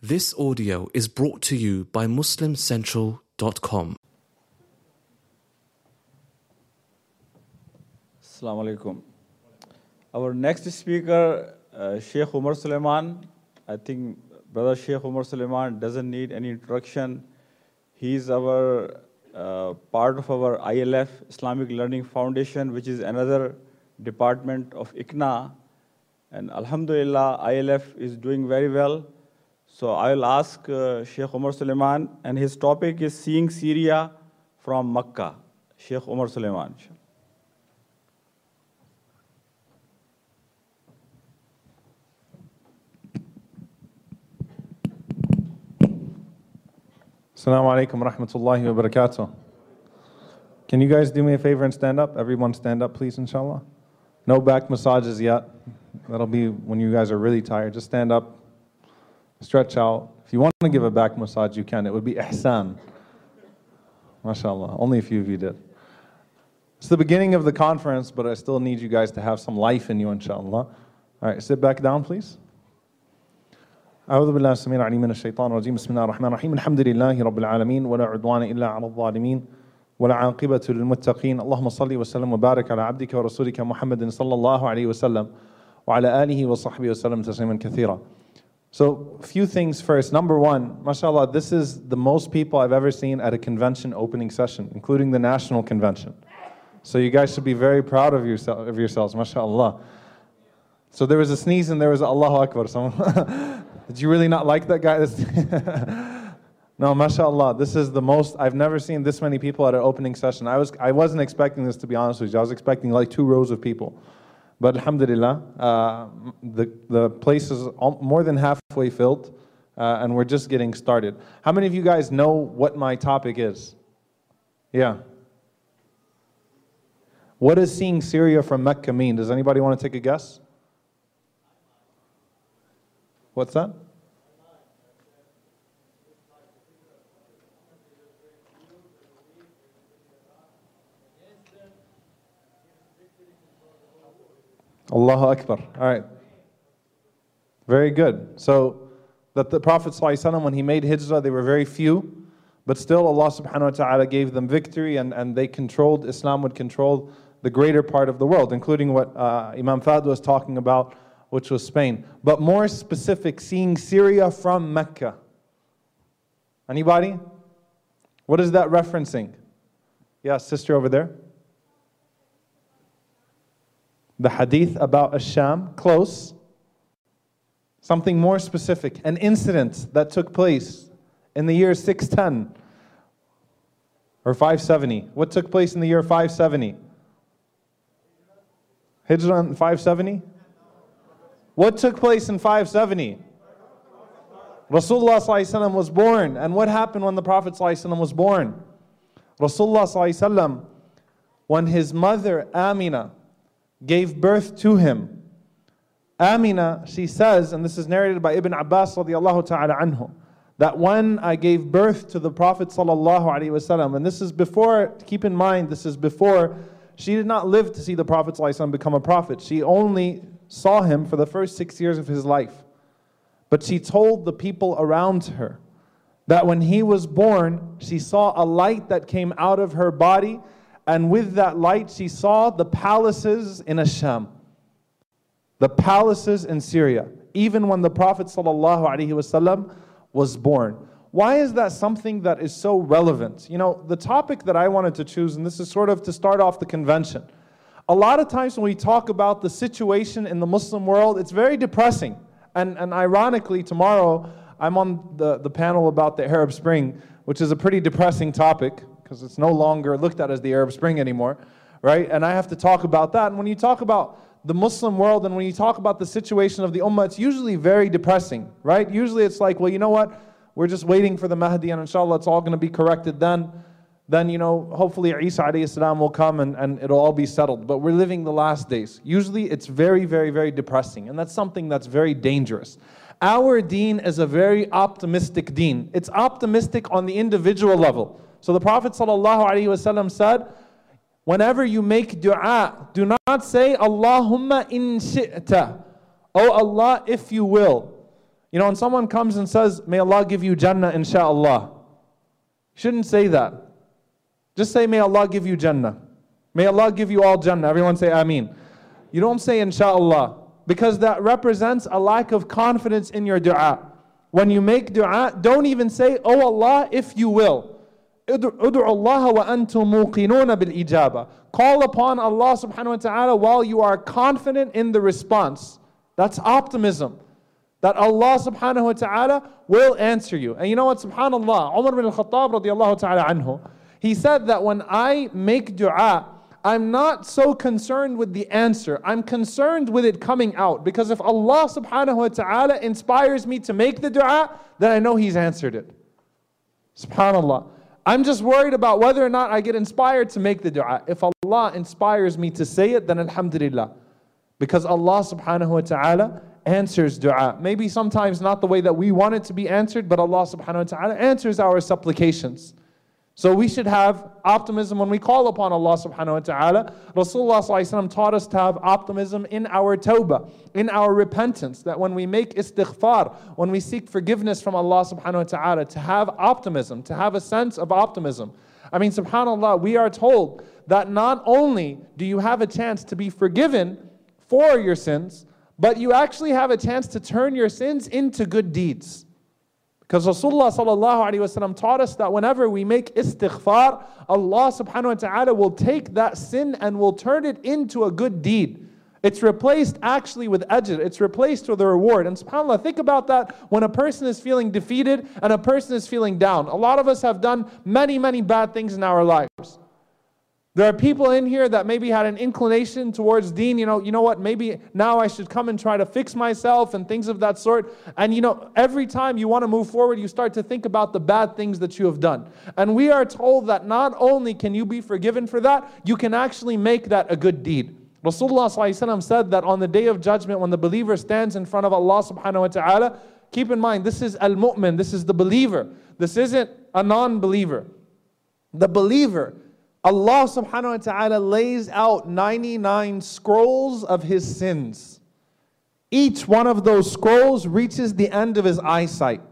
This audio is brought to you by MuslimCentral.com. Assalamu alaikum. Our next speaker, Sheikh Umar Sulaiman. I think Brother Sheikh Umar Sulaiman doesn't need any introduction. He's our part of our ILF, Islamic Learning Foundation, which is another department of ICNA. And Alhamdulillah, ILF is doing very well. So I will ask Sheikh Umar Sulaiman, and his topic is Seeing Syria from Makkah. Sheikh Umar Sulaiman. Assalamu alaikum wa rahmatullahi wa barakatuh. Can you guys do me a favor and stand up? Everyone stand up, please, inshallah. No back massages yet. That'll be when you guys are really tired. Just stand up, stretch out. If you want to give a back massage, you can. It would be ihsan. MashaAllah. Only a few of you did. It's the beginning of the conference, but I still need you guys to have some life in you, inshallah. All right, sit back down, please. أعوذ بالله السميع العليم من الشيطان الرجيم بسم الله الرحمن الرحيم الحمد لله رب العالمين ولا عدوان إلا على الظالمين ولا عاقبة للمتقين اللهم صل وسلم وبارك على عبدك ورسولك محمد صلى الله عليه وسلم وعلى آله وصحبه وسلم تسليما كثيرا. So, a few things first. Number one, mashallah, this is the most people I've ever seen at a convention opening session, including the national convention. So you guys should be very proud of yourselves, mashallah. So there was a sneeze and there was a Allahu Akbar. Did you really not like that guy? No, mashallah, this is the most, I've never seen this many people at an opening session. I wasn't expecting this, to be honest with you. I was expecting like 2 rows of people. But alhamdulillah, the place is more than halfway filled, and we're just getting started. How many of you guys know what my topic is? Yeah. What does seeing Syria from Mecca mean? Does anybody want to take a guess? What's that? Allahu Akbar. All right. Very good. So, that the Prophet ﷺ, when he made hijrah, they were very few, but still Allah subhanahu wa ta'ala gave them victory, and they controlled, Islam would control the greater part of the world, including what Imam Fahd was talking about, which was Spain. But more specific, seeing Syria from Mecca. Anybody? What is that referencing? Yeah, sister over there. The hadith about Ash-Sham, close. Something more specific, an incident that took place in the year 610 or 570. What took place in the year 570? Hijrah in 570? What took place in 570? Rasulullah ﷺ was born. And what happened when the Prophet ﷺ was born? Rasulullah ﷺ, when his mother Amina gave birth to him, Amina, she says, and this is narrated by Ibn Abbas radiallahu ta'ala anhu, that when I gave birth to the Prophet sallallahu alaihi wasallam, and this is before, keep in mind, this is before, she did not live to see the Prophet sallallahu alaihi wasallam become a prophet. She only saw him for the first 6 years of his life. But she told the people around her that when he was born, she saw a light that came out of her body, and with that light she saw the palaces in Ash-Sham, the palaces in Syria, even when the Prophet ﷺ was born. Why is that something that is so relevant? You know, the topic that I wanted to choose, and this is sort of to start off the convention. A lot of times when we talk about the situation in the Muslim world, it's very depressing. And ironically, tomorrow I'm on the panel about the Arab Spring, which is a pretty depressing topic, because it's no longer looked at as the Arab Spring anymore, right? And I have to talk about that. And when you talk about the Muslim world, and when you talk about the situation of the Ummah, it's usually very depressing, right? Usually it's like, well, you know what? We're just waiting for the Mahdi, and inshallah it's all going to be corrected then. Then, you know, hopefully Isa alayhi salam will come and it'll all be settled. But we're living the last days. Usually it's very, very, very depressing. And that's something that's very dangerous. Our deen is a very optimistic deen. It's optimistic on the individual level. So the Prophet ﷺ said, whenever you make dua, do not say, Allahumma in shi'ta. Oh Allah, if you will. You know, when someone comes and says, may Allah give you Jannah, inshaAllah, you shouldn't say that. Just say, may Allah give you Jannah. May Allah give you all Jannah. Everyone say Ameen. You don't say inshaAllah, because that represents a lack of confidence in your dua. When you make dua, don't even say, oh Allah, if you will. ادعوا الله وأنتم موقنون بالإجابة. Call upon Allah subhanahu wa ta'ala while you are confident in the response. That's optimism. That Allah subhanahu wa ta'ala will answer you. And you know what, subhanallah, Umar bin al-Khattab radiallahu ta'ala anhu, he said that when I make dua, I'm not so concerned with the answer. I'm concerned with it coming out. Because if Allah subhanahu wa ta'ala inspires me to make the dua, then I know He's answered it. Subhanallah. I'm just worried about whether or not I get inspired to make the dua. If Allah inspires me to say it, then alhamdulillah. Because Allah subhanahu wa ta'ala answers dua. Maybe sometimes not the way that we want it to be answered, but Allah subhanahu wa ta'ala answers our supplications. So we should have optimism when we call upon Allah subhanahu wa ta'ala. Rasulullah sallallahu alaihi wasallam taught us to have optimism in our tawbah, in our repentance, that when we make istighfar, when we seek forgiveness from Allah subhanahu wa ta'ala, to have optimism, to have a sense of optimism. I mean, subhanallah, we are told that not only do you have a chance to be forgiven for your sins, but you actually have a chance to turn your sins into good deeds. Because Rasulullah sallallahu alaihi wasallam taught us that whenever we make istighfar, Allah subhanahu wa ta'ala will take that sin and will turn it into a good deed. It's replaced actually with ajr. It's replaced with a reward. And subhanAllah, think about that when a person is feeling defeated and a person is feeling down. A lot of us have done many, many bad things in our lives. There are people in here that maybe had an inclination towards deen, you know what, maybe now I should come and try to fix myself and things of that sort. And every time you want to move forward, you start to think about the bad things that you have done. And we are told that not only can you be forgiven for that, you can actually make that a good deed. Rasulullah ﷺ said that on the day of judgment, when the believer stands in front of Allah subhanahu wa ta'ala, keep in mind, this is al-mu'min, this is the believer. This isn't a non-believer. The believer, Allah subhanahu wa ta'ala lays out 99 scrolls of his sins. Each one of those scrolls reaches the end of his eyesight.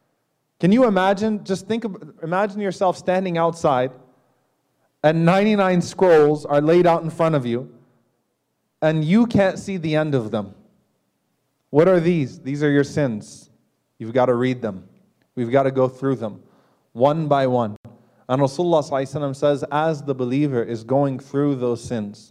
Can you imagine? Imagine yourself standing outside and 99 scrolls are laid out in front of you and you can't see the end of them. What are these? These are your sins. You've got to read them. We've got to go through them one by one. And Rasulullah ﷺ says, as the believer is going through those sins,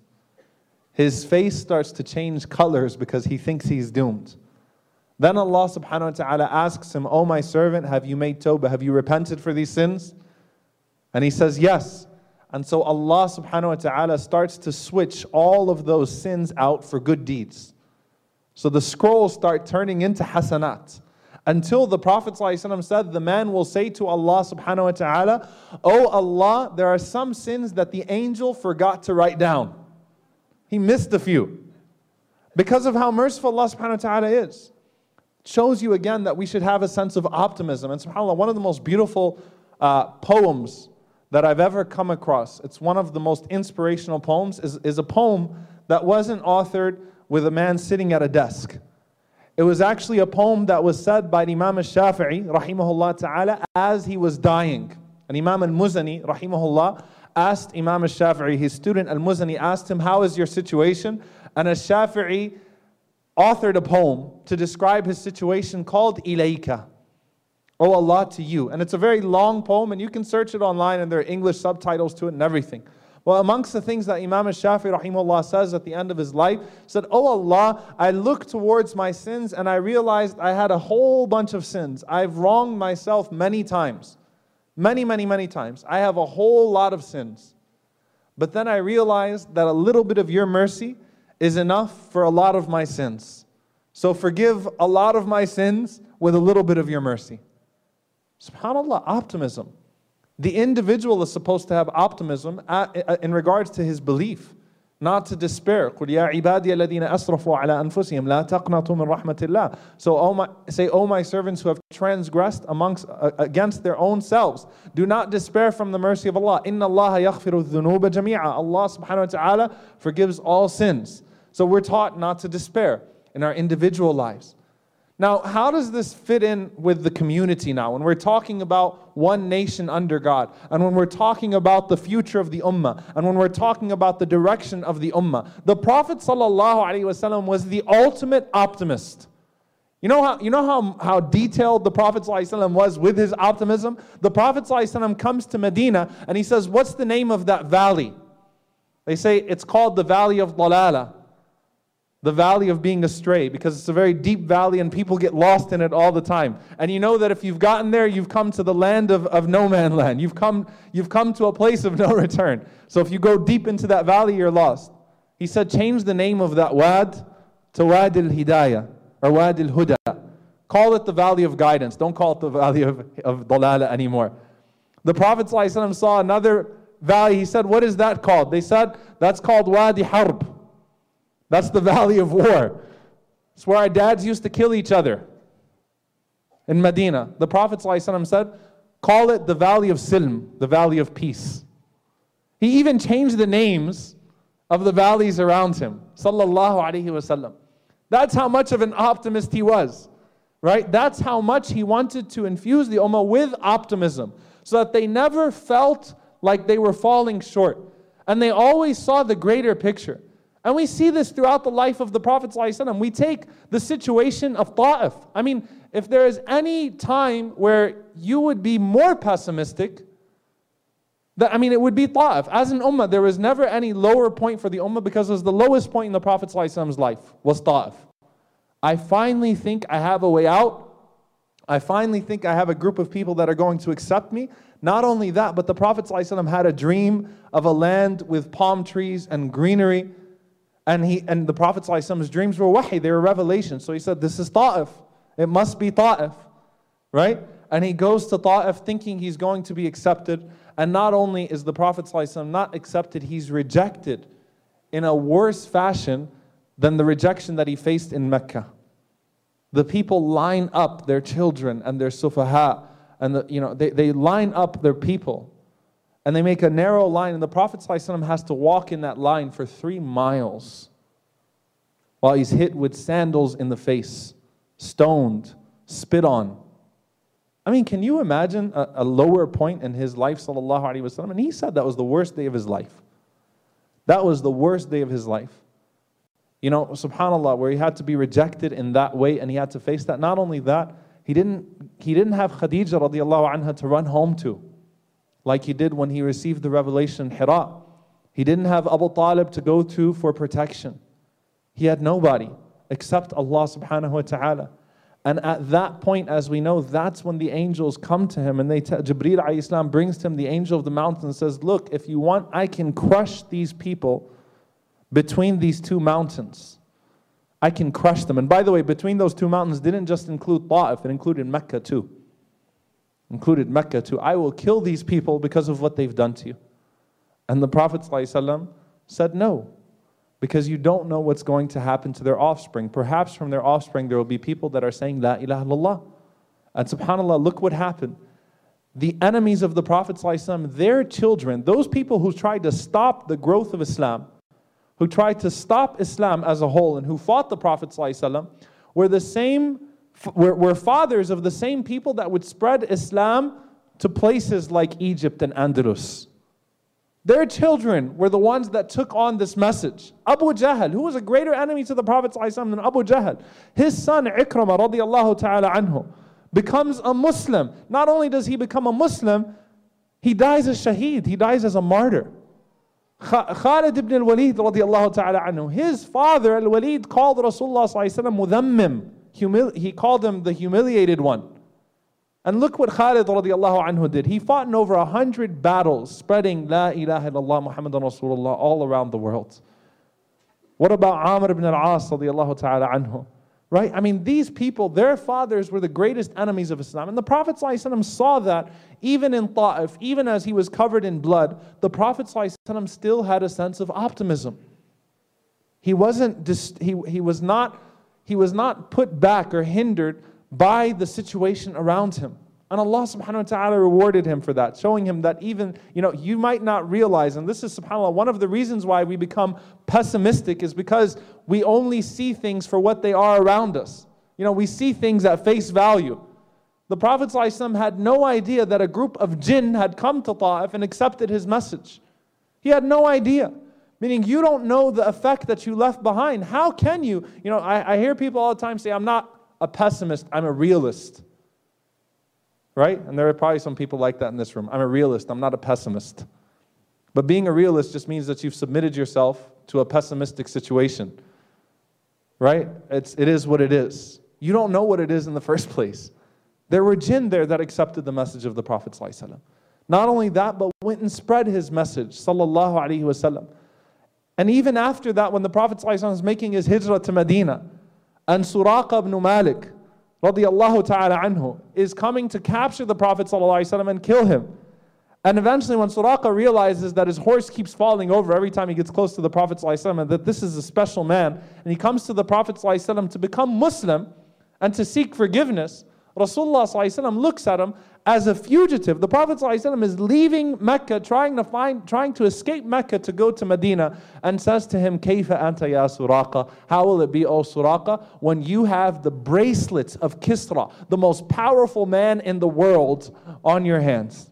his face starts to change colors because he thinks he's doomed. Then Allah subhanahu wa ta'ala asks him, oh my servant, have you made tawbah? Have you repented for these sins? And he says, yes. And so Allah subhanahu wa ta'ala starts to switch all of those sins out for good deeds. So the scrolls start turning into hasanat. Until the Prophet ﷺ said, the man will say to Allah subhanahu wa ta'ala, oh Allah, there are some sins that the angel forgot to write down. He missed a few. Because of how merciful Allah subhanahu wa ta'ala is. It shows you again that we should have a sense of optimism. And subhanAllah, one of the most beautiful poems that I've ever come across, it's one of the most inspirational poems, is a poem that wasn't authored with a man sitting at a desk. It was actually a poem that was said by Imam al-Shafi'i, rahimahullah ta'ala, as he was dying. And Imam al-Muzani, rahimahullah, asked Imam al-Shafi'i, his student al-Muzani, asked him, how is your situation? And al-Shafi'i authored a poem to describe his situation called Ilayka. Oh Allah, to you. And it's a very long poem, and you can search it online, and there are English subtitles to it and everything. Well, amongst the things that Imam al-Shafi'i rahimahullah says at the end of his life, said, oh Allah, I looked towards my sins and I realized I had a whole bunch of sins. I've wronged myself many times. Many, many, many times. I have a whole lot of sins. But then I realized that a little bit of your mercy is enough for a lot of my sins. So forgive a lot of my sins with a little bit of your mercy. SubhanAllah, optimism. The individual is supposed to have optimism in regards to his belief, not to despair. قُلْ يَا عِبَادِيَ الَّذِينَ أَسْرَفُوا عَلَىٰ أَنفُسِهِمْ لَا تَقْنَطُوا مِنْ رَحْمَةِ اللَّهِ. So O my servants who have transgressed against their own selves, do not despair from the mercy of Allah. إِنَّ اللَّهَ يَغْفِرُ الذُّنُوبَ جَمِيعًا. Allah subhanahu wa ta'ala forgives all sins. So we're taught not to despair in our individual lives. Now, how does this fit in with the community now? When we're talking about one nation under God, and when we're talking about the future of the ummah, and when we're talking about the direction of the ummah, the Prophet ﷺ was the ultimate optimist. You know how detailed the Prophet ﷺ was with his optimism? The Prophet ﷺ comes to Medina and he says, what's the name of that valley? They say it's called the Valley of Dalala, the valley of being astray, because it's a very deep valley and people get lost in it all the time. And you know that if you've gotten there, you've come to the land of no man land. You've come to a place of no return. So if you go deep into that valley, you're lost. He said, change the name of that wad to Wad al-Hidayah, or Wad al-Huda. Call it the Valley of Guidance. Don't call it the Valley of Dalala anymore. The Prophet ﷺ saw another valley. He said, what is that called? They said, that's called Wadi Harb. That's the Valley of War. It's where our dads used to kill each other in Medina. The Prophet ﷺ said, call it the Valley of Silm, the Valley of Peace. He even changed the names of the valleys around him. Sallallahu Alaihi Wasallam. That's how much of an optimist he was, right? That's how much he wanted to infuse the ummah with optimism, so that they never felt like they were falling short. And they always saw the greater picture. And we see this throughout the life of the Prophet ﷺ. We take the situation of Ta'if. I mean, if there is any time where you would be more pessimistic, it would be Ta'if. As an ummah, there was never any lower point for the ummah, because it was the lowest point in the Prophet ﷺ's life, was Ta'if. I finally think I have a way out. I finally think I have a group of people that are going to accept me. Not only that, but the Prophet ﷺ had a dream of a land with palm trees and greenery. And the Prophet ﷺ's dreams were wahi, they were revelations. So he said, this is Ta'if. It must be Ta'if. Right? And he goes to Ta'if thinking he's going to be accepted. And not only is the Prophet ﷺ not accepted, he's rejected in a worse fashion than the rejection that he faced in Mecca. The people line up their children and their sufaha, and they line up their people. And they make a narrow line, and the Prophet ﷺ has to walk in that line for 3 miles while he's hit with sandals in the face, stoned, spit on. I mean, can you imagine a lower point in his life, sallallahu alaihi wasallam? And he said that was the worst day of his life. That was the worst day of his life. You know, subhanAllah, where he had to be rejected in that way and he had to face that. Not only that, he didn't have Khadija radiallahu anha to run home to, like he did when he received the revelation in Hira. He didn't have Abu Talib to go to for protection. He had nobody except Allah subhanahu wa ta'ala. And at that point, as we know, that's when the angels come to him, and Jibreel alayhi salam brings to him the angel of the mountain and says, look, if you want, I can crush these people between these 2 mountains. I can crush them. And by the way, between those 2 mountains didn't just include Ta'if, it included Mecca too. I will kill these people because of what they've done to you. And the Prophet ﷺ said no, because you don't know what's going to happen to their offspring. Perhaps from their offspring there will be people that are saying La ilaha illallah. And subhanAllah, look what happened. The enemies of the Prophet ﷺ, their children, those people who tried to stop the growth of Islam, who tried to stop Islam as a whole, and who fought the Prophet ﷺ, were fathers of the same people that would spread Islam to places like Egypt and Andalus. Their children were the ones that took on this message. Abu Jahl, who was a greater enemy to the Prophet ﷺ than Abu Jahl, his son Ikramah radiallahu ta'ala anhu becomes a Muslim. Not only does he become a Muslim, he dies as shaheed, he dies as a martyr. Khalid ibn al-Walid radiallahu ta'ala anhu, his father al-Walid called Rasulullah sallallahu alaihi wasallam he called him the humiliated one. And look what Khalid radiallahu anhu did. He fought in over 100 battles, spreading La ilaha illallah Muhammadan Rasulullah all around the world. What about Amr ibn al-As radiallahu ta'ala anhu? Right? I mean, these people, their fathers were the greatest enemies of Islam. And the Prophet ﷺ saw that even in Ta'if, even as he was covered in blood, the Prophet ﷺ still had a sense of optimism. He was not put back or hindered by the situation around him. And Allah subhanahu wa ta'ala rewarded him for that, showing him that even, you might not realize, and this is subhanAllah, one of the reasons why we become pessimistic is because we only see things for what they are around us. we see things at face value. The Prophet ﷺ had no idea that a group of jinn had come to Ta'if and accepted his message. He had no idea. Meaning you don't know the effect that you left behind. How can you? I hear people all the time say, I'm not a pessimist, I'm a realist. Right? And there are probably some people like that in this room. I'm a realist, I'm not a pessimist. But being a realist just means that you've submitted yourself to a pessimistic situation. Right? It is what it is. You don't know what it is in the first place. There were jinn there that accepted the message of the Prophet ﷺ. Not only that, but went and spread his message, sallallahu alaihi wasallam. And even after that, when the Prophet ﷺ was making his hijrah to Medina, and Suraqa ibn Malik, radiyallahu ta'ala anhu, is coming to capture the Prophet ﷺ and kill him. And eventually when Suraqa realizes that his horse keeps falling over every time he gets close to the Prophet ﷺ, and that this is a special man, and he comes to the Prophet ﷺ to become Muslim and to seek forgiveness, Rasulullah ﷺ looks at him as a fugitive. The Prophet ﷺ is leaving Mecca, trying to escape Mecca to go to Medina, and says to him, Kayfa anta ya Suraqa? How will it be, O Suraqa, when you have the bracelets of Kisra, the most powerful man in the world, on your hands?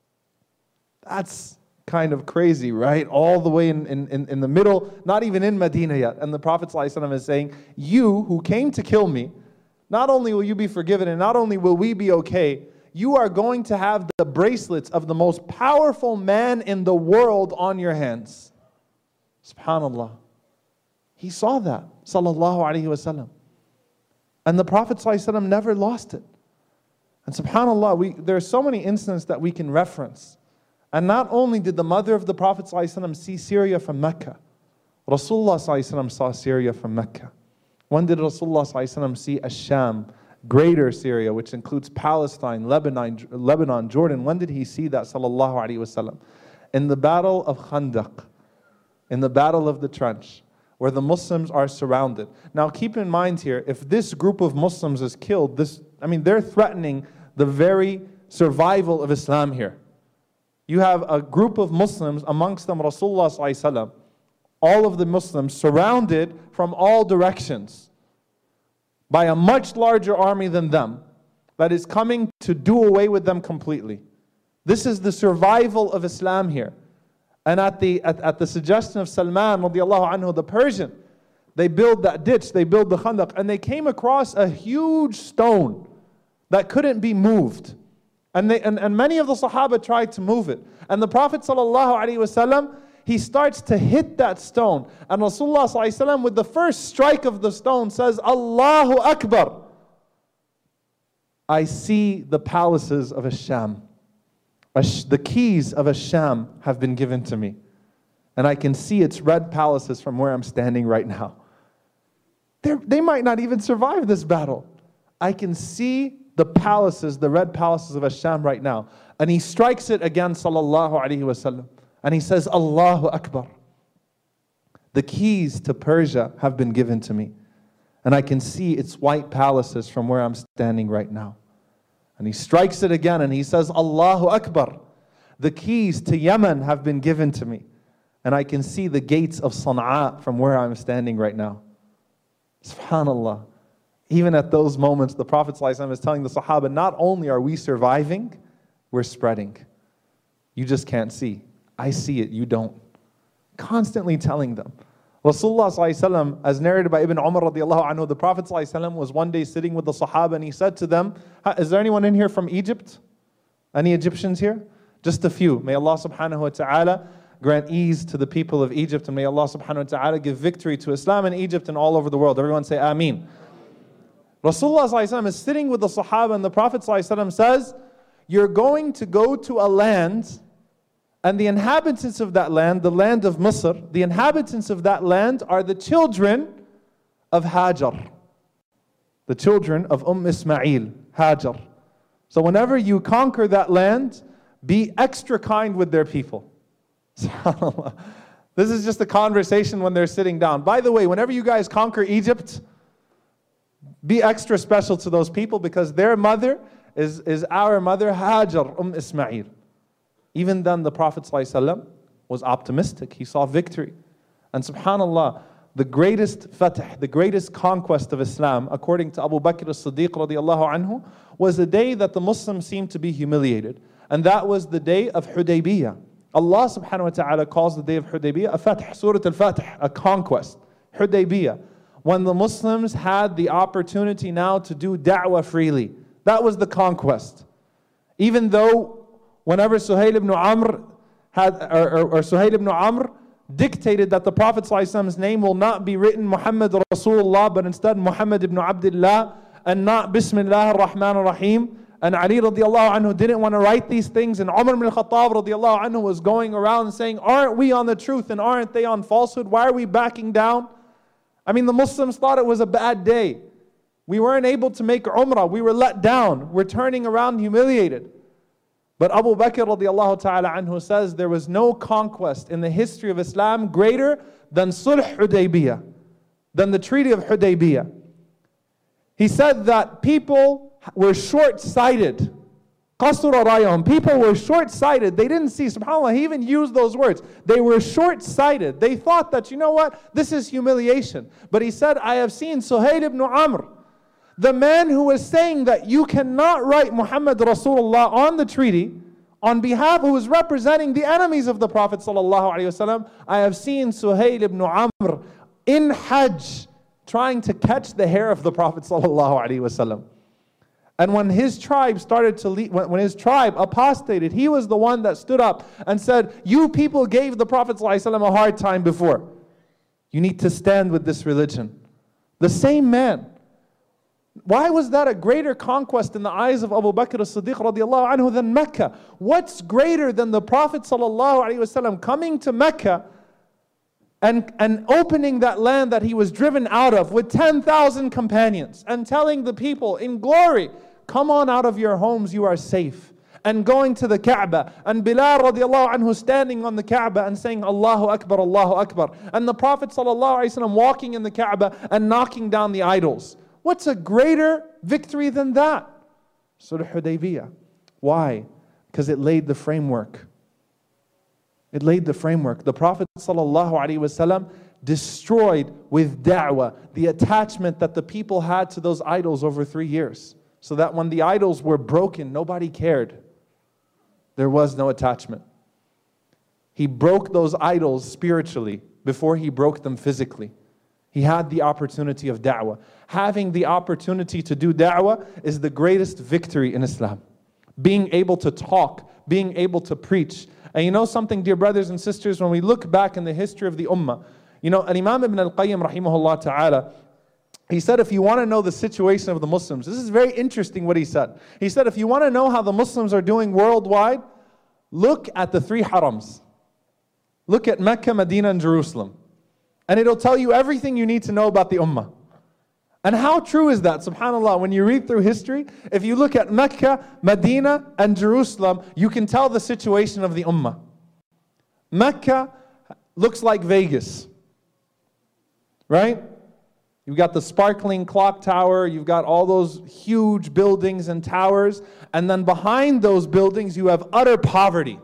That's kind of crazy, right? All the way in the middle, not even in Medina yet. And the Prophet ﷺ is saying, you who came to kill me, not only will you be forgiven and not only will we be okay, you are going to have the bracelets of the most powerful man in the world on your hands. SubhanAllah. He saw that, sallallahu alaihi wasallam. And the Prophet ﷺ never lost it. And SubhanAllah, there are so many incidents that we can reference. And not only did the mother of the Prophet ﷺ see Syria from Mecca, Rasulullah ﷺ saw Syria from Mecca. When did Rasulullah ﷺ see Ash-Sham, greater Syria, which includes Palestine, Lebanon, Jordan? When did he see that, sallallahu alaihi wasallam? In the battle of Khandaq, in the battle of the trench, where the Muslims are surrounded. Now keep in mind here, if this group of Muslims is killed, they're threatening the very survival of Islam here. You have a group of Muslims, amongst them Rasulullah ﷺ, all of the Muslims surrounded from all directions by a much larger army than them that is coming to do away with them completely. This is the survival of Islam here. And at the suggestion of Salman radiallahu anhu, the Persian, they build that ditch, they build the Khandaq, and they came across a huge stone that couldn't be moved. And many of the Sahaba tried to move it. And the Prophet sallallahu alaihi wasallam, he starts to hit that stone. And Rasulullah sallallahu alaihi wasallam, with the first strike of the stone, says, Allahu Akbar. I see the palaces of Ash-Sham. The keys of Ash-Sham have been given to me. And I can see its red palaces from where I'm standing right now. They might not even survive this battle. I can see the palaces, the red palaces of Ash-Sham right now. And he strikes it again, sallallahu alaihi wasallam. And he says, Allahu Akbar. The keys to Persia have been given to me. And I can see its white palaces from where I'm standing right now. And he strikes it again and he says, Allahu Akbar. The keys to Yemen have been given to me. And I can see the gates of Sana'a from where I'm standing right now. SubhanAllah. Even at those moments, the Prophet ﷺ is telling the Sahaba, not only are we surviving, we're spreading. You just can't see. I see it, you don't. Constantly telling them. Rasulullah ﷺ, as narrated by Ibn Umar radiallahu anhu, the Prophet ﷺ was one day sitting with the Sahaba and he said to them, is there anyone in here from Egypt? Any Egyptians here? Just a few. May Allah subhanahu wa ta'ala grant ease to the people of Egypt, and may Allah subhanahu wa ta'ala give victory to Islam in Egypt and all over the world. Everyone say Ameen. Rasulullah ﷺ is sitting with the Sahaba and the Prophet ﷺ says, you're going to go to a land, and the inhabitants of that land, the land of Misr, the inhabitants of that land are the children of Hajar. The children of Ismail, Hajar. So whenever you conquer that land, be extra kind with their people. SubhanAllah. This is just a conversation when they're sitting down. By the way, whenever you guys conquer Egypt, be extra special to those people because their mother is our mother, Hajar, Ismail. Even then, the Prophet ﷺ was optimistic. He saw victory. And subhanAllah, the greatest fatih, the greatest conquest of Islam, according to Abu Bakr as-Siddiq radiallahu anhu, was the day that the Muslims seemed to be humiliated. And that was the day of Hudaybiyah. Allah subhanahu wa ta'ala calls the day of Hudaybiyah a fatih, Surah al-Fatih, a conquest. Hudaybiyah, when the Muslims had the opportunity now to do da'wah freely. That was the conquest. Even though whenever Suhail ibn Amr Suhail ibn Amr dictated that the Prophet ﷺ's name will not be written Muhammad Rasulullah, but instead Muhammad ibn Abdullah, and not Bismillah ar-Rahman ar-Rahim. And Ali radiallahu anhu didn't want to write these things, and Umar ibn al-Khattab radiallahu anhu was going around saying, aren't we on the truth and aren't they on falsehood? Why are we backing down? I mean, the Muslims thought it was a bad day. We weren't able to make Umrah. We were let down. We're turning around humiliated. But Abu Bakr radiallahu ta'ala anhu says there was no conquest in the history of Islam greater than Sulh Hudaybiyah, than the Treaty of Hudaybiyah. He said that people were short-sighted. Qasura rayahum. People were short-sighted. They didn't see, subhanAllah, he even used those words. They were short-sighted. They thought that, you know what, this is humiliation. But he said, I have seen Suhail ibn Amr, the man who was saying that you cannot write Muhammad Rasulullah on the treaty, on behalf, who was representing the enemies of the Prophet sallallahu alaihi wasallam. I have seen Suhail ibn Amr in Hajj trying to catch the hair of the Prophet sallallahu alaihi wasallam. And when his tribe started to lead, when his tribe apostated, he was the one that stood up and said, you people gave the Prophet ﷺ a hard time before. You need to stand with this religion. The same man. Why was that a greater conquest in the eyes of Abu Bakr as-Siddiq radiallahu anhu than Mecca? What's greater than the Prophet ﷺ coming to Mecca and opening that land that he was driven out of with 10,000 companions and telling the people in glory, come on out of your homes, you are safe. And going to the Kaaba, and Bilal radiallahu anhu standing on the Kaaba and saying Allahu Akbar, Allahu Akbar. And the Prophet sallallahu alaihi wasallam walking in the Kaaba and knocking down the idols. What's a greater victory than that? Surah Hudaybiyah. Why? Because it laid the framework. It laid the framework. The Prophet ﷺ destroyed with da'wah the attachment that the people had to those idols over 3 years. So that when the idols were broken, nobody cared. There was no attachment. He broke those idols spiritually before he broke them physically. He had the opportunity of da'wah. Having the opportunity to do da'wah is the greatest victory in Islam. Being able to talk, being able to preach. And you know something, dear brothers and sisters, when we look back in the history of the ummah, you know, Imam Ibn al-Qayyim rahimahullah ta'ala, he said if you want to know the situation of the Muslims, this is very interesting what he said. He said if you want to know how the Muslims are doing worldwide, look at the 3 harams. Look at Mecca, Medina, and Jerusalem. And it'll tell you everything you need to know about the ummah. And how true is that? SubhanAllah, when you read through history, if you look at Mecca, Medina, and Jerusalem, you can tell the situation of the ummah. Mecca looks like Vegas, right? You've got the sparkling clock tower, you've got all those huge buildings and towers, and then behind those buildings you have utter poverty.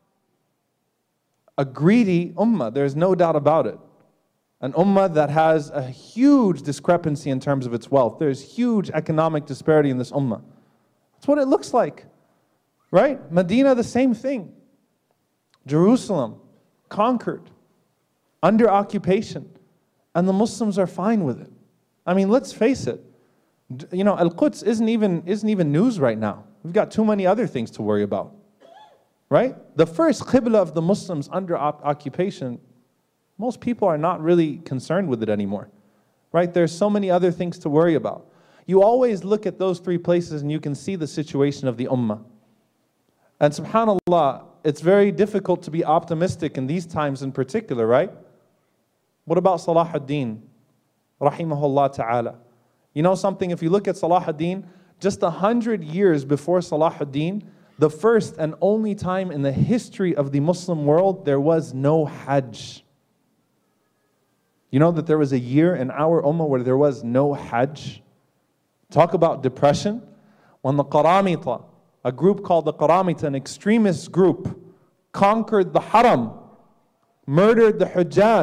A greedy ummah, there's no doubt about it. An ummah that has a huge discrepancy in terms of its wealth. There's huge economic disparity in this ummah. That's what it looks like, right? Medina, the same thing. Jerusalem, conquered, under occupation, and the Muslims are fine with it. I mean, let's face it. You know, Al-Quds isn't even news right now. We've got too many other things to worry about, right? The first qibla of the Muslims under occupation, most people are not really concerned with it anymore, right? There's so many other things to worry about. You always look at those 3 places and you can see the situation of the ummah. And subhanAllah, it's very difficult to be optimistic in these times in particular, right? What about Salah ad-Din, rahimahullah ta'ala? You know something, if you look at Salah ad-Din, just 100 years before Salah ad-Din, the first and only time in the history of the Muslim world, there was no Hajj. You know that there was a year in our ummah where there was no Hajj? Talk about depression. When the Qaramita, a group called the Qaramita, an extremist group, conquered the Haram, murdered the Hujjaj,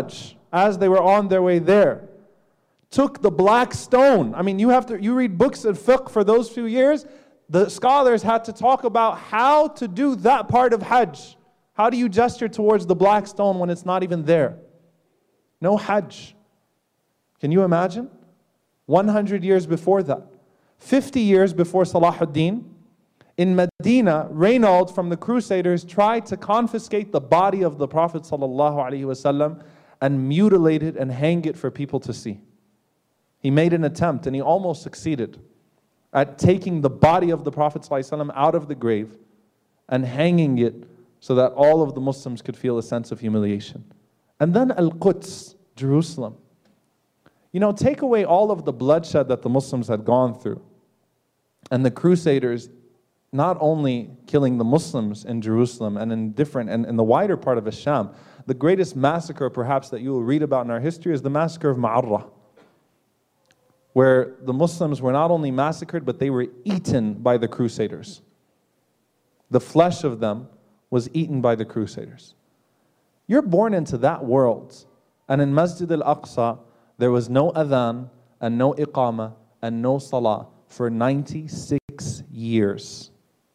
as they were on their way there, took the black stone. I mean, you read books of fiqh for those few years, the scholars had to talk about how to do that part of Hajj. How do you gesture towards the black stone when it's not even there? No Hajj. Can you imagine? 100 years before that, 50 years before Salahuddin, in Medina, Reynold from the Crusaders tried to confiscate the body of the Prophet ﷺ and mutilate it and hang it for people to see. He made an attempt and he almost succeeded at taking the body of the Prophet ﷺ out of the grave and hanging it so that all of the Muslims could feel a sense of humiliation. And then Al-Quds, Jerusalem. You know, take away all of the bloodshed that the Muslims had gone through. And the Crusaders not only killing the Muslims in Jerusalem and in the wider part of Asham, the greatest massacre perhaps that you will read about in our history is the massacre of Ma'arrah, where the Muslims were not only massacred, but they were eaten by the Crusaders. The flesh of them was eaten by the Crusaders. You're born into that world, and in Masjid al-Aqsa, there was no adhan, and no iqamah, and no salah for 96 years.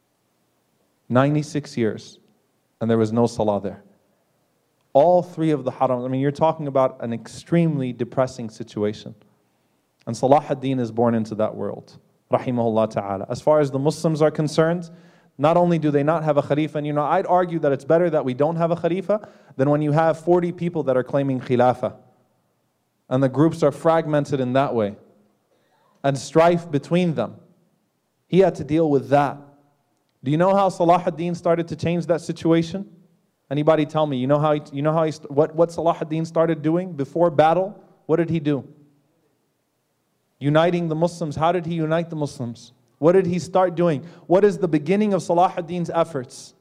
96 years, and there was no salah there. All three of the harams, I mean, you're talking about an extremely depressing situation. And Salah ad-Din is born into that world, rahimahullah ta'ala. As far as the Muslims are concerned, not only do they not have a Khalifa, and you know, I'd argue that it's better that we don't have a Khalifa than when you have 40 people that are claiming Khilafah. And the groups are fragmented in that way. And strife between them. He had to deal with that. Do you know how Salah ad-Din started to change that situation? Anybody tell me, what Salah ad-Din started doing before battle? What did he do? Uniting the Muslims. How did he unite the Muslims? What did he start doing? What is the beginning of Salah ad-Din's efforts?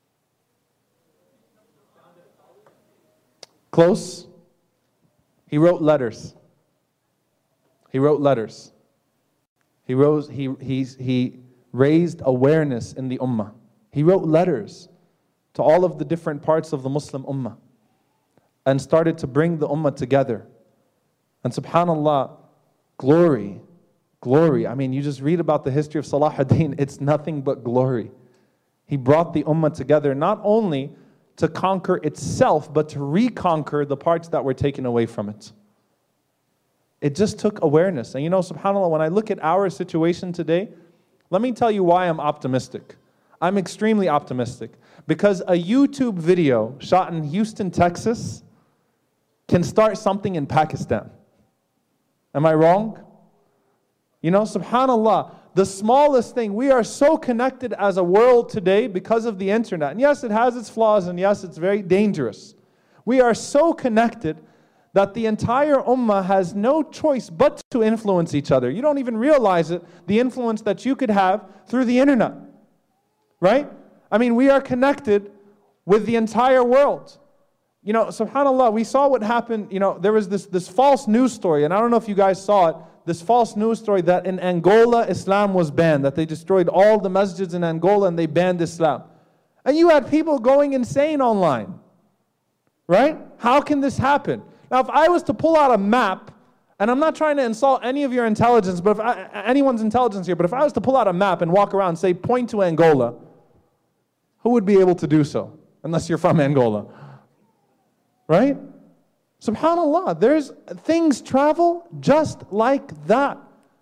Close? He wrote letters. He wrote letters. He raised awareness in the ummah. He wrote letters to all of the different parts of the Muslim ummah and started to bring the ummah together. And subhanAllah, glory. I mean, you just read about the history of Salah ad-Din, it's nothing but glory. He brought the ummah together not only to conquer itself, but to reconquer the parts that were taken away from it. It just took awareness. And you know, subhanAllah, when I look at our situation today, let me tell you why I'm optimistic. I'm extremely optimistic. Because a YouTube video shot in Houston, Texas, can start something in Pakistan. Am I wrong? You know, subhanAllah, the smallest thing, we are so connected as a world today because of the internet. And yes, it has its flaws, and yes, it's very dangerous. We are so connected that the entire ummah has no choice but to influence each other. You don't even realize it, the influence that you could have through the internet. Right? I mean, we are connected with the entire world. You know, subhanAllah, we saw what happened, you know, there was this false news story, and I don't know if you guys saw it, this false news story that in Angola, Islam was banned, that they destroyed all the masjids in Angola and they banned Islam. And you had people going insane online. Right? How can this happen? Now, if I was to pull out a map, and I'm not trying to insult any of your intelligence, but anyone's intelligence here, but if I was to pull out a map and walk around and say, point to Angola, who would be able to do so? Unless you're from Angola. Right? SubhanAllah, things travel just like that.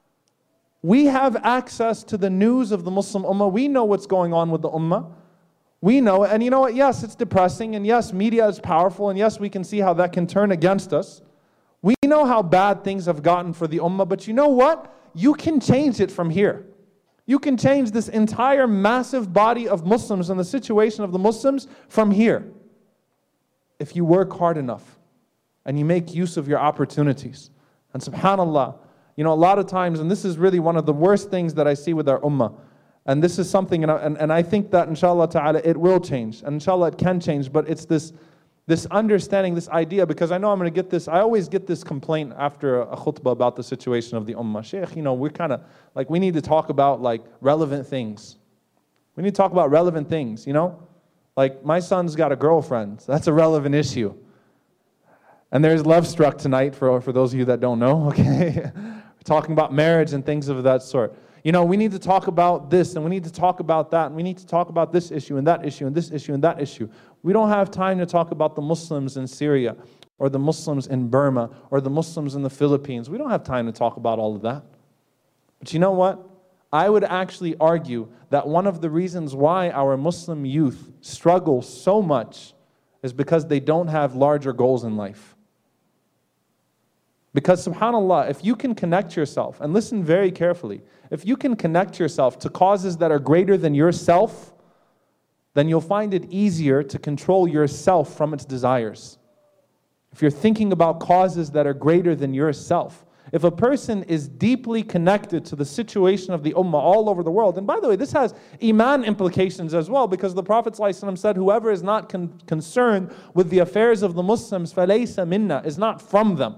We have access to the news of the Muslim Ummah. We know what's going on with the Ummah. We know, and you know what, yes, it's depressing, and yes, media is powerful, and yes, we can see how that can turn against us. We know how bad things have gotten for the Ummah, but you know what? You can change it from here. You can change this entire massive body of Muslims and the situation of the Muslims from here. If you work hard enough and you make use of your opportunities. And subhanAllah, you know, a lot of times, and this is really one of the worst things that I see with our ummah, and this is something, and I think that inshallah ta'ala it will change, and inshallah it can change, but it's this understanding, this idea, because I know I'm going to get this, I always get this complaint after a khutbah about the situation of the ummah. Shaykh, you know, we're kind of, like, we need to talk about, like, relevant things. We need to talk about relevant things, you know? Like, my son's got a girlfriend, so that's a relevant issue. And there's Love Struck tonight for those of you that don't know, okay? We're talking about marriage and things of that sort. You know, we need to talk about this and we need to talk about that and we need to talk about this issue and that issue and this issue and that issue. We don't have time to talk about the Muslims in Syria or the Muslims in Burma or the Muslims in the Philippines. We don't have time to talk about all of that. But you know what? I would actually argue that one of the reasons why our Muslim youth struggle so much is because they don't have larger goals in life. Because subhanAllah, if you can connect yourself, and listen very carefully, if you can connect yourself to causes that are greater than yourself, then you'll find it easier to control yourself from its desires. If you're thinking about causes that are greater than yourself, if a person is deeply connected to the situation of the ummah all over the world, and by the way, this has iman implications as well, because the Prophet ﷺ said, whoever is not concerned with the affairs of the Muslims, فَلَيْسَ مِنَّا, is not from them.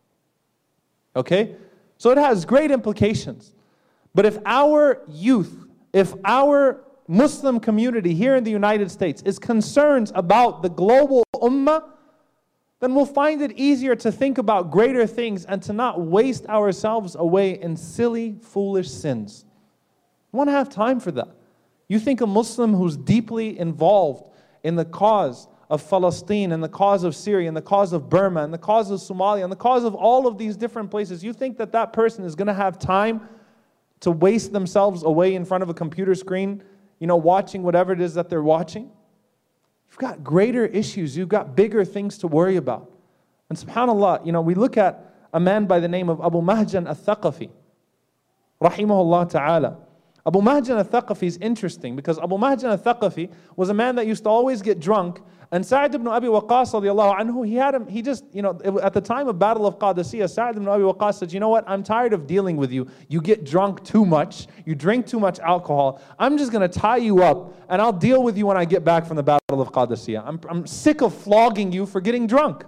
Okay? So it has great implications. But if our youth, if our Muslim community here in the United States is concerned about the global ummah, then we'll find it easier to think about greater things and to not waste ourselves away in silly, foolish sins. We won't have time for that. You think a Muslim who's deeply involved in the cause of Palestine and the cause of Syria and the cause of Burma and the cause of Somalia and the cause of all of these different places, you think that that person is going to have time to waste themselves away in front of a computer screen, you know, watching whatever it is that they're watching? You've got greater issues. You've got bigger things to worry about. And subhanAllah, you know, we look at a man by the name of Abu Mahjan al-Thaqafi, rahimahullah ta'ala. Abu Mahjan al-Thaqafi is interesting because Abu Mahjan al-Thaqafi was a man that used to always get drunk. And Sa'd ibn Abi Waqqas radiallahu anhu, he just, you know, at the time of Battle of Qadisiyah, Sa'd ibn Abi Waqqas said, you know what, I'm tired of dealing with you. You get drunk too much. You drink too much alcohol. I'm just going to tie you up and I'll deal with you when I get back from the Battle of Qadisiyah. I'm sick of flogging you for getting drunk.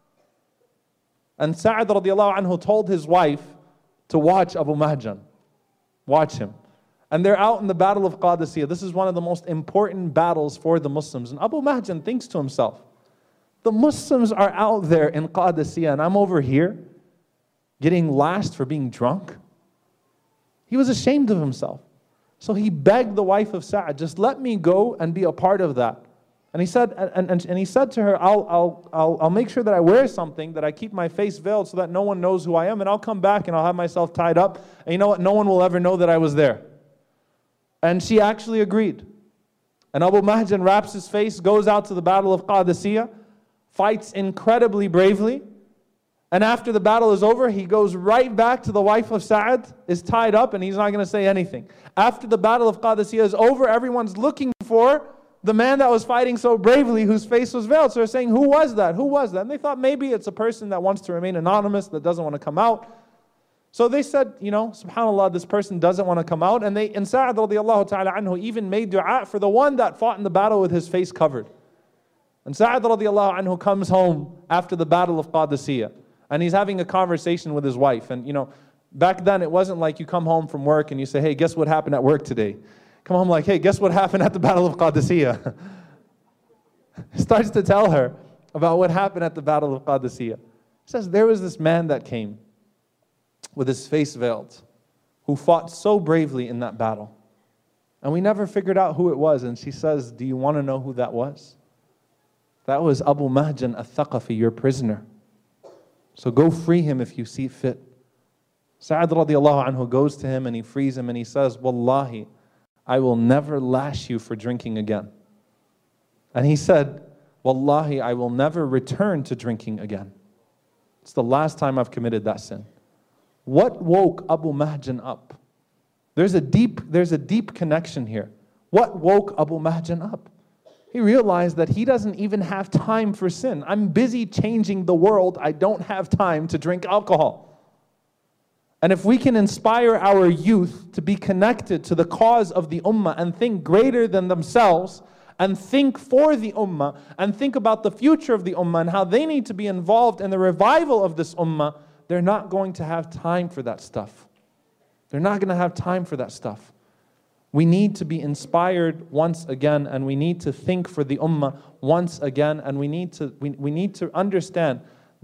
And Sa'd radiallahu anhu told his wife to watch Abu Mahjan. Watch him. And they're out in the Battle of Qadisiyah. This is one of the most important battles for the Muslims. And Abu Mahjan thinks to himself, the Muslims are out there in Qadisiyah and I'm over here getting lashed for being drunk. He was ashamed of himself. So he begged the wife of Sa'd, just let me go and be a part of that. And he said, and he said to her, I'll make sure that I wear something, that I keep my face veiled so that no one knows who I am, and I'll come back and I'll have myself tied up. And you know what? No one will ever know that I was there. And she actually agreed. And Abu Mahjan wraps his face, goes out to the Battle of Qadisiyah, fights incredibly bravely. And after the battle is over, he goes right back to the wife of Sa'd, is tied up, and he's not going to say anything. After the Battle of Qadisiyah is over, everyone's looking for the man that was fighting so bravely, whose face was veiled. So they're saying, who was that? Who was that? And they thought maybe it's a person that wants to remain anonymous, that doesn't want to come out. So they said, you know, subhanAllah, this person doesn't want to come out. And Sa'd radiallahu ta'ala anhu even made dua for the one that fought in the battle with his face covered. And Sa'd radiallahu anhu comes home after the Battle of Qadisiyah. And he's having a conversation with his wife. And you know, back then it wasn't like you come home from work and you say, hey, guess what happened at work today? Come home like, hey, guess what happened at the Battle of Qadisiyah? He starts to tell her about what happened at the Battle of Qadisiyah. He says, there was this man that came with his face veiled, who fought so bravely in that battle. And we never figured out who it was. And she says, do you want to know who that was? That was Abu Mahjan al-Thaqafi, your prisoner. So go free him if you see fit. Sa'd radiallahu anhu goes to him and he frees him and he says, Wallahi, I will never lash you for drinking again. And he said, Wallahi, I will never return to drinking again. It's the last time I've committed that sin. What woke Abu Mahjan up? There's a deep connection here. What woke Abu Mahjan up? He realized that he doesn't even have time for sin. I'm busy changing the world. I don't have time to drink alcohol. And if we can inspire our youth to be connected to the cause of the ummah and think greater than themselves and think for the ummah and think about the future of the ummah and how they need to be involved in the revival of this ummah, they're not going to have time for that stuff. They're not going to have time for that stuff. We need to be inspired once again, and we need to think for the ummah once again, and we need to understand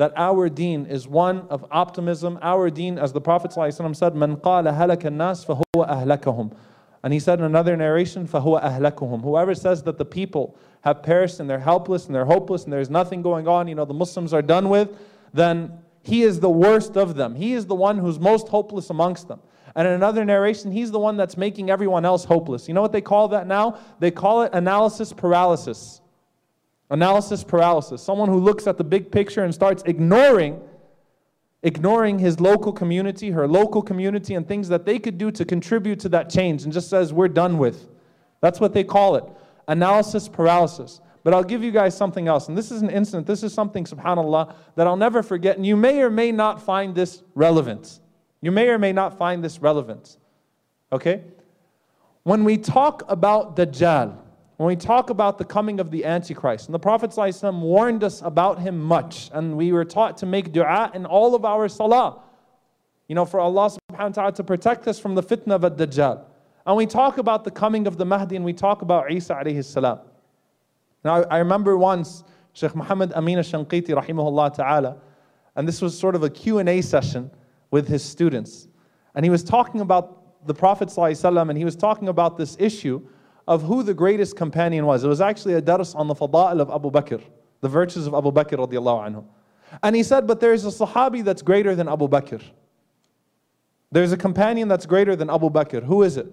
that our deen is one of optimism. Our deen, as the Prophet ﷺ said, "Man qala halaka an-nas fahuwa ahlakahum." And he said in another narration, فَهُوَ أَهْلَكُهُم. Whoever says that the people have perished and they're helpless and they're hopeless and there's nothing going on, the Muslims are done with, then he is the worst of them. He is the one who's most hopeless amongst them. And in another narration, he's the one that's making everyone else hopeless. You know what they call that now? They call it analysis paralysis. Analysis paralysis. Someone who looks at the big picture and starts ignoring his local community, her local community, and things that they could do to contribute to that change, and just says, we're done with. That's what they call it. Analysis paralysis. But I'll give you guys something else. And this is an incident, this is something, subhanAllah, that I'll never forget. And you may or may not find this relevant. You may or may not find this relevant. Okay? When we talk about Dajjal, when we talk about the coming of the Antichrist, and the Prophet ﷺ warned us about him much, and we were taught to make dua in all of our salah, for Allah subhanahu wa ta'ala to protect us from the fitna of Dajjal. And we talk about the coming of the Mahdi, and we talk about Isa alayhi salam. Now, I remember once, Shaykh Muhammad Amin al-Shanqiti rahimahullah ta'ala, and this was sort of a Q&A session with his students. And he was talking about the Prophet ﷺ, and he was talking about this issue of who the greatest companion was. It was actually a dars on the fada'il of Abu Bakr, the virtues of Abu Bakr radiallahu anhu. And he said, but there's a sahabi that's greater than Abu Bakr. There's a companion that's greater than Abu Bakr. Who is it?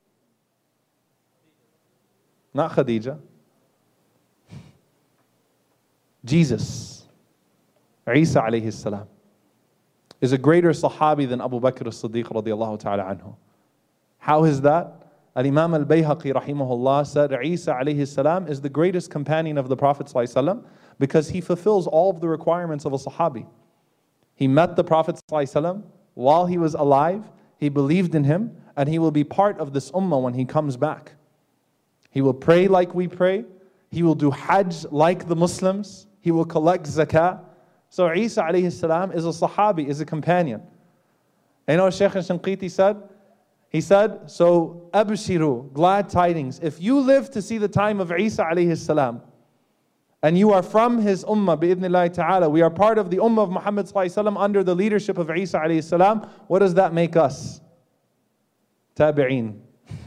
Not Khadija. Jesus, Isa alayhi salam, is a greater sahabi than Abu Bakr as-Siddiq radiallahu ta'ala anhu. How is that? Al-Imam al-Bayhaqi rahimahullah said Isa alayhi salam is the greatest companion of the Prophet sallallahu alaihi wasallam because he fulfills all of the requirements of a sahabi. He met the Prophet sallallahu alaihi wasallam while he was alive, he believed in him, and he will be part of this ummah when he comes back. He will pray like we pray, he will do hajj like the Muslims, he will collect zakah. So Isa alayhi salam is a sahabi, is a companion. You know what Shaykh al-Shanqiti said? He said, so abshiru, glad tidings. If you live to see the time of Isa alayhi salam, and you are from his ummah, bi'idhnillahi ta'ala, we are part of the ummah of Muhammad sallallahu alayhi wa sallam under the leadership of Isa alayhi salam, what does that make us? Tabi'een.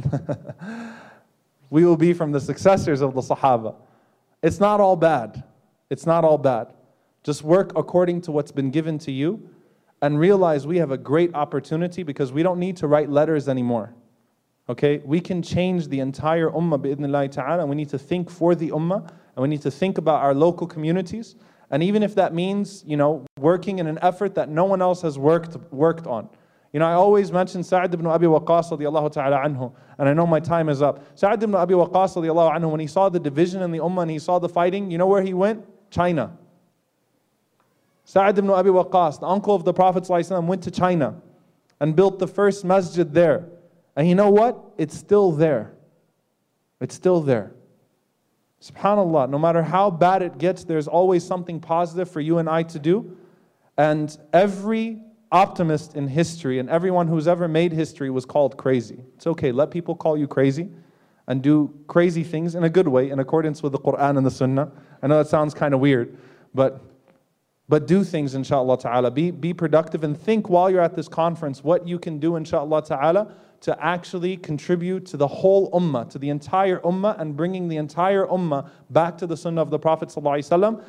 We will be from the successors of the Sahaba. It's not all bad. It's not all bad. Just work according to what's been given to you, and realize we have a great opportunity because we don't need to write letters anymore. Okay? We can change the entire ummah bi'idhnillahi ta'ala, and we need to think for the ummah, and we need to think about our local communities. And even if that means, working in an effort that no one else has worked on. I always mention Sa'd ibn Abi Waqqas radiyallahu ta'ala anhu, and I know my time is up. Sa'd ibn Abi Waqqas radiyallahu anhu, when he saw the division in the ummah and he saw the fighting, you know where he went? China. Sa'd ibn Abi Waqqas, the uncle of the Prophet ﷺ, went to China and built the first masjid there. And you know what? It's still there. It's still there. SubhanAllah, no matter how bad it gets, there's always something positive for you and I to do. And every optimist in history and everyone who's ever made history was called crazy. It's okay, let people call you crazy and do crazy things in a good way in accordance with the Quran and the Sunnah. I know that sounds kind of weird, but do things, inshaAllah ta'ala. Be productive and think while you're at this conference what you can do, inshaAllah ta'ala, to actually contribute to the whole ummah, to the entire ummah, and bringing the entire ummah back to the sunnah of the Prophet ﷺ,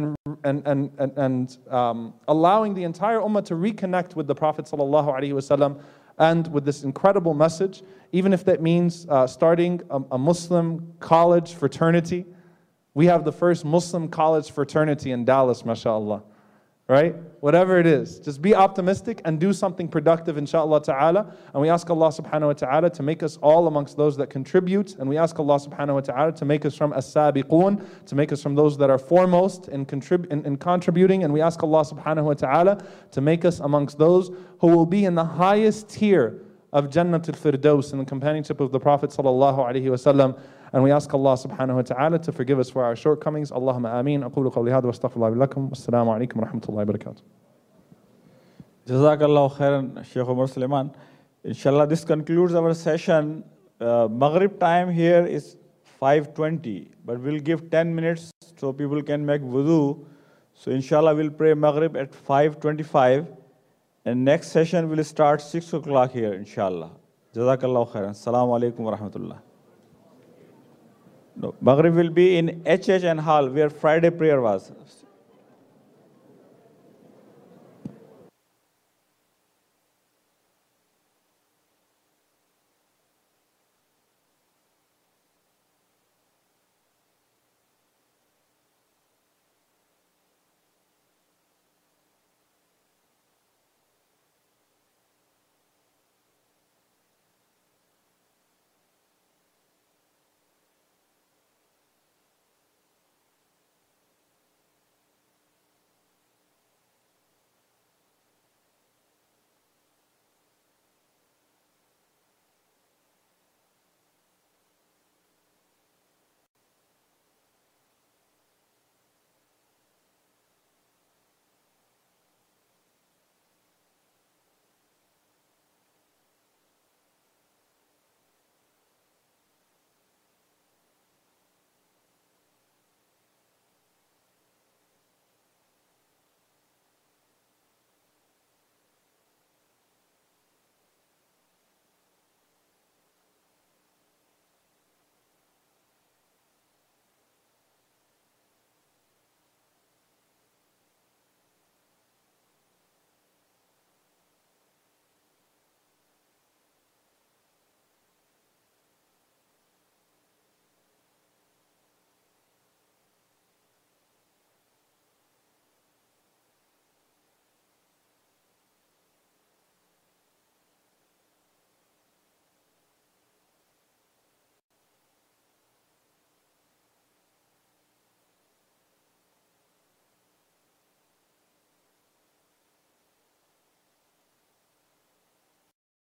and allowing the entire ummah to reconnect with the Prophet ﷺ and with this incredible message, even if that means starting a Muslim college fraternity. We have the first Muslim college fraternity in Dallas, mashallah. Right? Whatever it is, just be optimistic and do something productive, inshaAllah ta'ala. And we ask Allah subhanahu wa ta'ala to make us all amongst those that contribute. And we ask Allah subhanahu wa ta'ala to make us from as-sabiqun, to make us from those that are foremost in contributing. And we ask Allah subhanahu wa ta'ala to make us amongst those who will be in the highest tier of Jannatul Firdaus in the companionship of the Prophet sallallahu alaihi wasallam. And we ask Allah subhanahu wa ta'ala to forgive us for our shortcomings. Allahumma ameen. Aqulu qawli hadha wa astaghfirullah lakum. Assalamu alaikum wa rahmatullahi wa barakatuh. Jazakallahu khairan, Shaykh Umar Sulaiman. Inshallah, this concludes our session. Maghrib time here is 5:20, but we'll give 10 minutes so people can make wudu. So inshallah, we'll pray Maghrib at 5:25, and next session will start 6 o'clock here, inshallah. Jazakallah khairan. Assalamu alaikum wa rahmatullah. No, Maghrib will be in HHN Hall, where Friday prayer was.